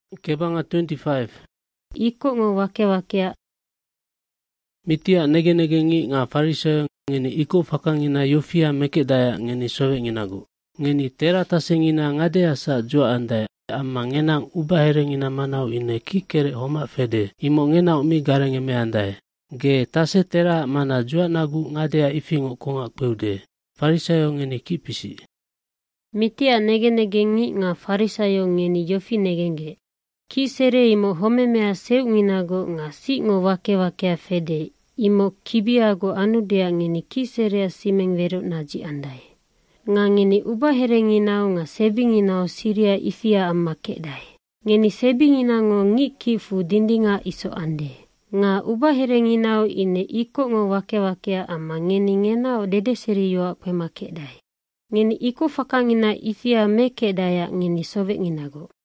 Kebanga 25. Iko ngo wake-wakea. Mitia nege-nege ngi nga Farisayo ngeni iko fakangina yofia mekedaya ngeni sowe nginagu. Ngeni tera tasengina ngadea sa jua andaya. Amma ngenang ubahere ngina manau ine kikere homa fede. Imo ngenau mi garenge me andaya. Ge tase tera mana jua nagu ngadea ifingo konga peude. Farisayo ngeni kipisi. Mitia nege-nege ngi nga Farisayo ngeni yofi negenge. Kisere imo homemea seu nginago nga si ngo wake-wakea fede. Imo kibiago anudea ngeni kiserea simeng vero naji andai. Nga ngeni ubahere nginau nga sebi nginau siria ifia amma kedai. Ngeni sebi nginango ngi kifu dindinga iso ande. Nga ubahere nginau ine iko ngo wake-wakea amma ngeni ngenau dede seri yoa pema kedai. Ngeni iko fakangina ifia me kedaya ngeni sobe nginago.